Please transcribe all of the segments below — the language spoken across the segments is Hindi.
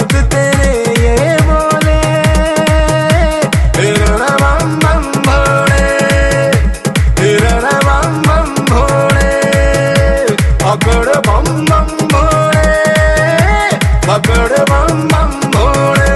खुद तेरे ये बोले बम बम भोले, बम बम भोले, पकड़ बम बम भोले, पकड़ बम बम भोले।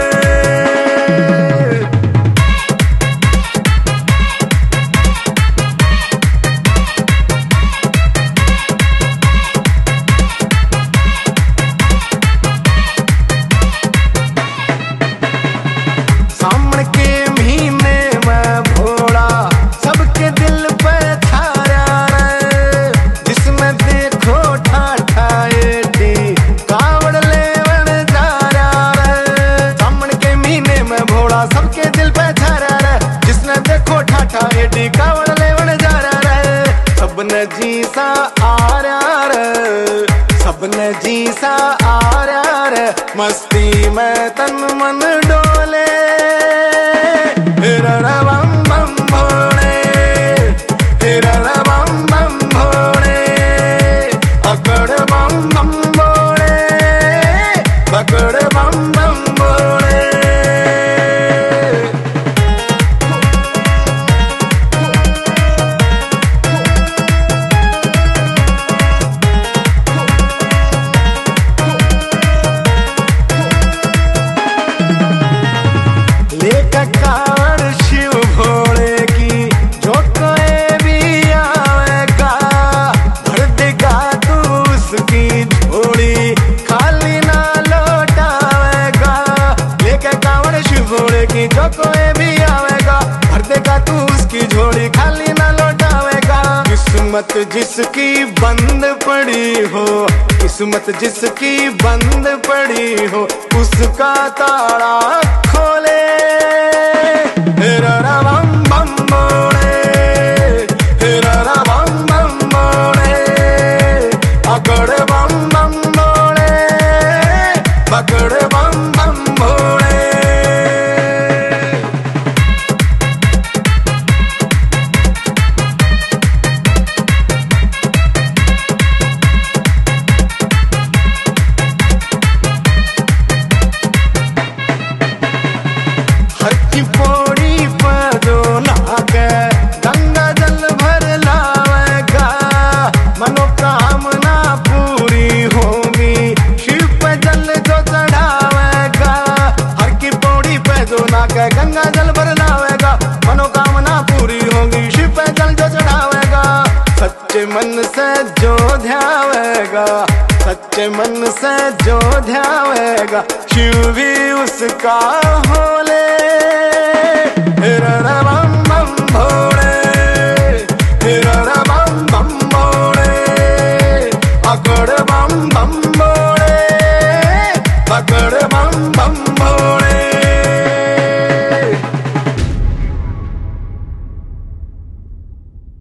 सावन के महीने में भोला सबके दिल पे छाया रे, जिसमें देखो ठाठा एडी कावड़ लेवन जा रहा रे। सावन के महीने में भोला सबके दिल पे छाया रे, जिसने देखो ठाठा एडी कावड़ लेवन जा रहा रे। सबने जी सा आ रहा रे, सबने जी सा आ रहा रे, मस्ती में तन मन डोले बम बम भोले, बम बम भोले, पकड़ बम बम भोले, पकड़ बम बम भोले। लेकर कावड़ शिव भोले की जो कोई भी आवेगा, भर देगा तू उसकी झोली, खाली ना लौटावेगा। लेकर कावड़ शिव भोले की जो कोई भी आवेगा, भर देगा तू उसकी झोली, खाली ना लौटावेगा। किस्मत जिसकी बंद पड़ी हो, किस्मत जिसकी बंद पड़ी हो, उसका ताला खोले बम बम भोले, बम बम भोले, पकड़ बम बम भोले, पकड़ बम बम भोले। हर की पौड़ी पर जो नहाके गंगा जल भर लावेगा, मनोकामना पूरी होगी, शिव पे जल जो चढ़ावेगा। हर की पौड़ी पे जो नहाके गंगा जल भर लावेगा, मनोकामना पूरी होगी, शिव पे जल जो चढ़ावेगा। सच्चे मन से जो ध्यावेगा, सच्चे मन से जो ध्यावेगा, शिव भी उसका होले बम बम भोले, बम बम भोले, पकड़ बम बम भोले, पकड़ बम बम भोले।